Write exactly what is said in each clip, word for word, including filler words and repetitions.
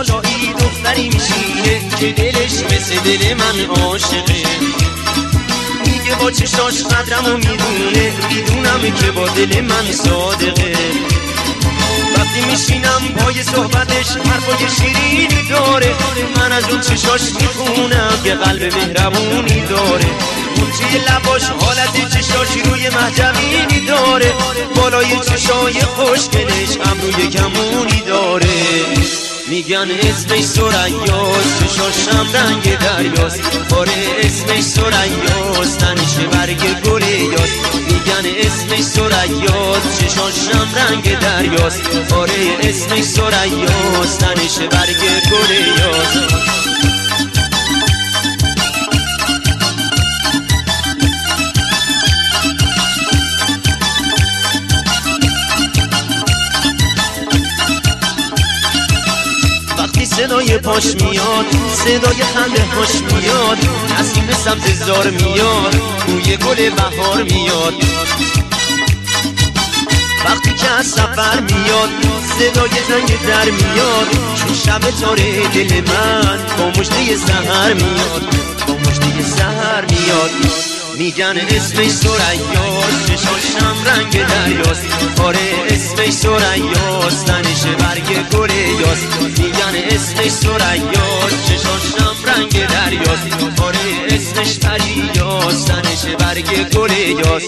بالایی دختری میشینه که دلش مثل دل من عاشقه. میگه با چشاش قدرمو میدونه، میدونم که با دل من صادقه. وقتی میشینم پای صحبتش حرفای شیرینی داره، من از اون چشاش میخونم که قلب مهربونی داره. اون چه لباش حالت چشاشی روی مهجوینی داره، بالای چشای خوشگلش ابروی کمونی داره. میگن اسمش ثریاست، چشاشم رنگ دریاست. آره اسمش ثریاست، تنش برگ گل یاست. میگن اسمش ثریاست، چشاشم رنگ دریاست. آره اسمش ثریاست، تنش برگ گل یاست. صدای پاش میاد، صدای خنده هاش میاد، نسیم سبز زار میاد، بوی گل بهار میاد. وقتی که از سفر میاد، صدای زنگ در میاد، چون شب تاره دل من با مژده سحر میاد، با مژده سحر میاد. میگن اسمش ثریاست، چشاشم رنگ دریاست. آره اسمش ثریاست، تنش برگ گل یاست. میگن اسمش ثریاست، چشاشم رنگ دریاست. آره اسمش پریاست، تنش برگ گل یاست.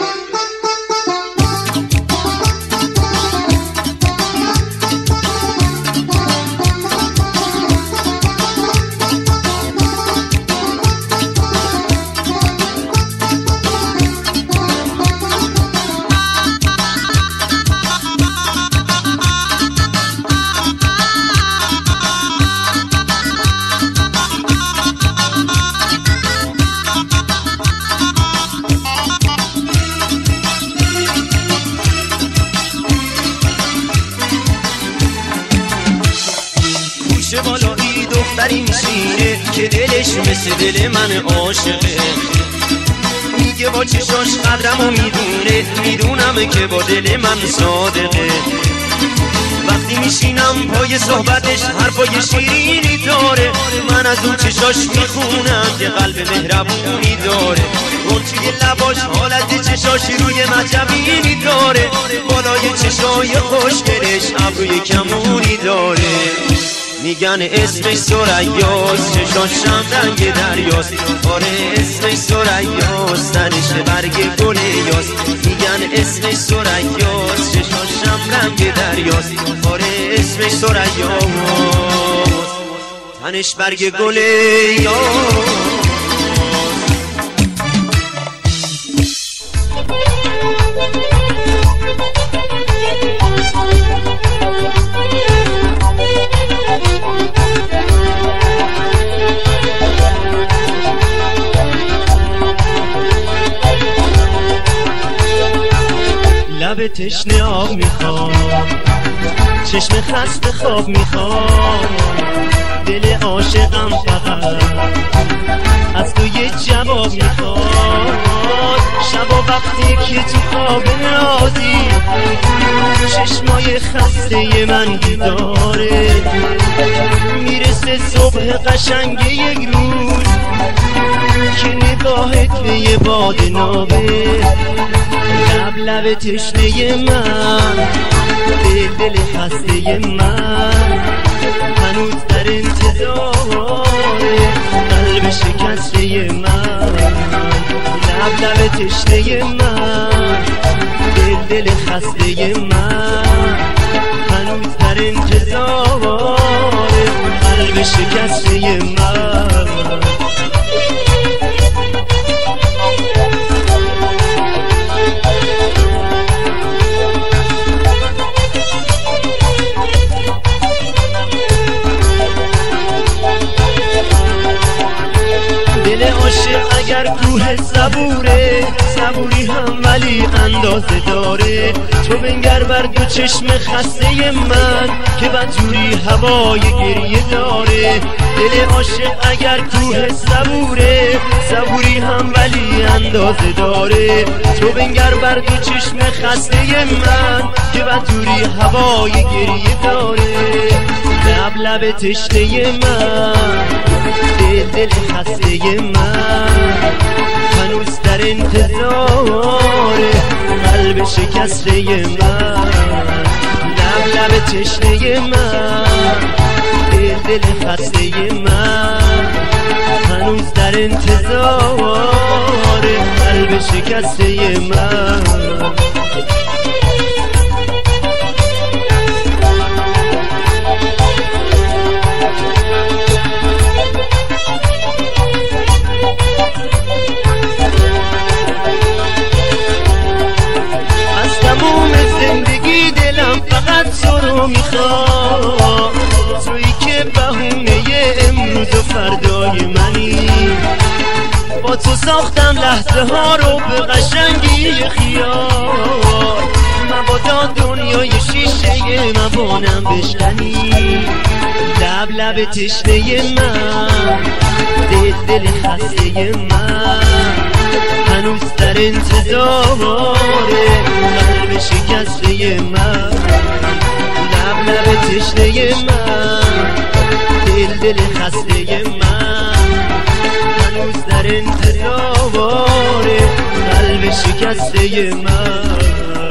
چه بالایی دختری میشینه که دلش مثل دل من عاشقه. میگه با چشاش قدرمو میدونه، میدونم که با دل من صادقه. وقتی میشینم پای صحبتش حرفای شیرینی داره، من از اون چشاش میخونم که قلب مهربونی داره. گنچه لباش حالت چشاشی روی مهجوینی داره، بالای چشای خوشگلش ابروی کمونی داره. میگن اسمش ثریاست، چشاشم رنگ دریاست. آره اسمش ثریاست، تنش برگ گل یاست. میگن اسمش ثریاست، چشاشم رنگ دریاست. آره اسمش ثریاست، تنش برگ گل یاست. لب تشنه آب میخوام، چشم خسته خواب میخوام. دل عاشقم فقط از تو یه جواب میخواد. شبا وقتی که تو خواب نازی، چشمای خسته من بیداره. میرسه صبح قشنگ یک روز که نگاهت به یه باد نابه. لب لب تشنه من، دل دل خسته من، هنوز در انتظاره قلب شکسته من. لب لب تشنه من، دل دل خسته من، هنوز در انتظاره قلب شکسته من. دل عاشق اگر کوه صبوره، صبوری هم ولی اندازه داره. تو بنگر بر دو چشم خسته من که بدجوری هوای گریه داره. دل عاشق اگر کوه صبوره، صبوری هم ولی اندازه داره. تو بنگر بر دو چشم خسته من که بدجوری هوای گریه داره. لب لب تشنه من، دل دل خسته من، هنوز در انتظار قلب شکسته من. لب لب تشنه من، دل دل خسته من، هنوز در انتظار قلب شکسته من. زندگی دلم فقط تو رو میخواد، تویی که بهونه امروز و فردای منی. با تو ساختم لحظه ها رو به قشنگی خیال، مبادا دنیای شیشه مبانم بشکنی. لب لب تشنه من، دل دل خسته من، هنوز در انتظار قلب شکسته من. لب لب تشنه من، دل دل خسته من، هنوز در انتظار قلب شکسته من.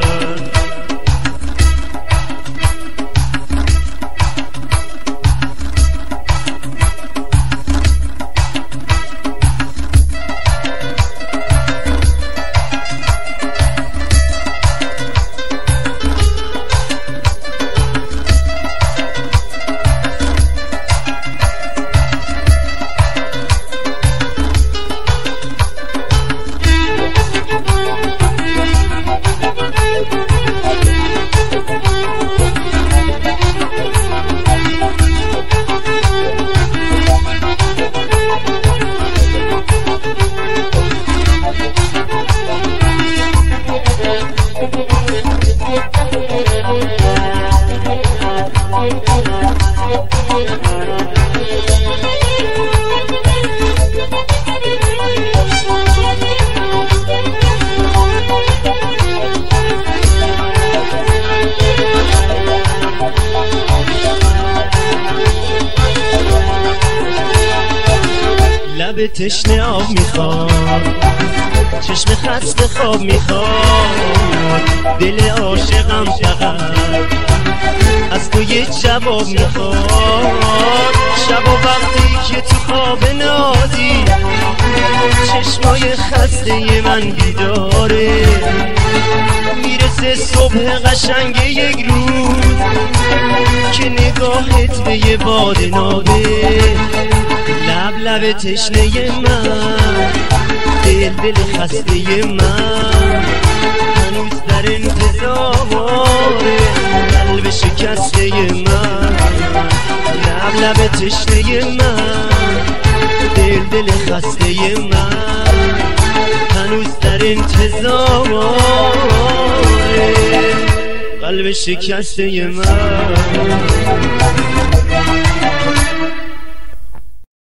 لب تشنه آب میخواد، چشم خسته خواب میخواد، دل عاشقم فقط از تو یه جواب میخواد. شب و وقتی که تو خواب نازی، چشمای خسته من بیداره. میرسه صبح قشنگ یک روز که نگاهت به یه باد نابه. لب لب تشنه من، دل دل خسته من، هنوز در انتظار قلب شکسته من. لب لب تشنه من، دل دل خسته من، هنوز در انتظار قلب شکسته من.